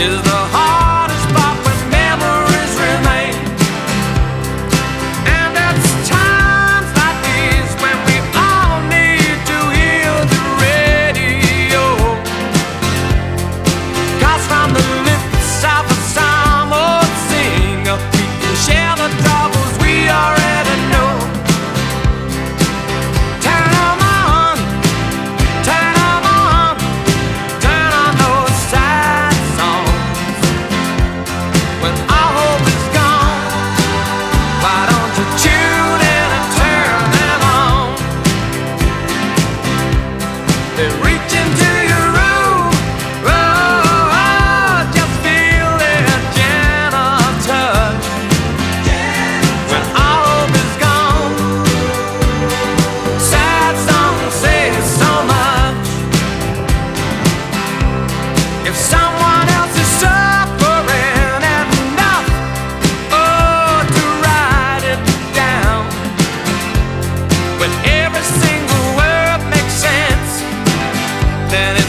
is the hardest part when memories remain. And it's times like these when we all need to hear the radio. 'Cause from the lips of some old singer, we can share the troubles we already know. Turn 'em on, turn 'em on, turn on those sad songs. When all hope is gone, why don't you tune in and turn them on? They reach into your room, oh, oh, just feel their gentle touch. When all hope is gone, sad songs say so much. If someone else is suffering enough, oh, to write it down, when every single word makes sense, then